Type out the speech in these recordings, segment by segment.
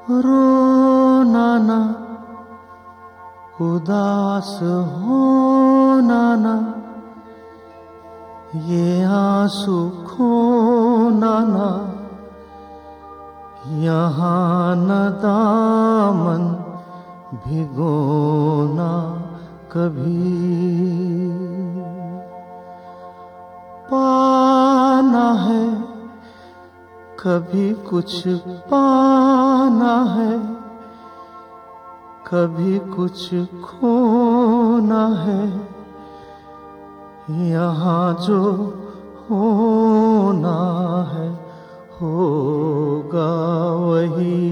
रोना ना, उदास होना ना, ये आंसू खोना ना, यहाँ न दामन भिगोना कभी। पाना है कभी कुछ पाना है, कभी कुछ खोना है, यहाँ जो होना है होगा वही।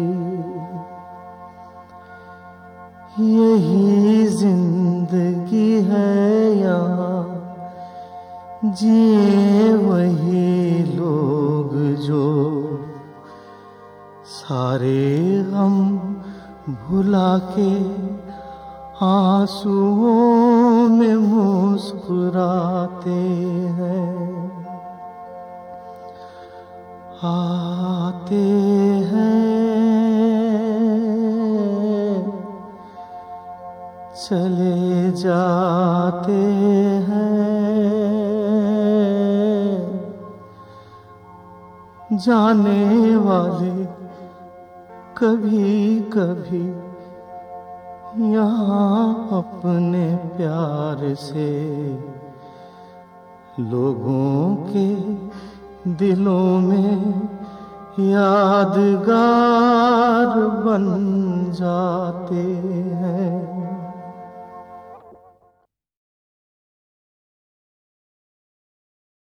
यही जिंदगी है यहाँ, जिए वही लोग जो सारे गम भुला के आंसुओं में मुस्कुराते हैं। आते हैं चले जाते हैं, जाने वाले कभी कभी यहाँ अपने प्यार से लोगों के दिलों में यादगार बन जाते हैं।